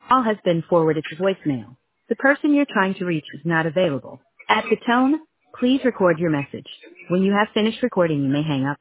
Call has been forwarded to voicemail. The person you're trying to reach is not available. At the tone, please record your message. When you have finished recording, you may hang up.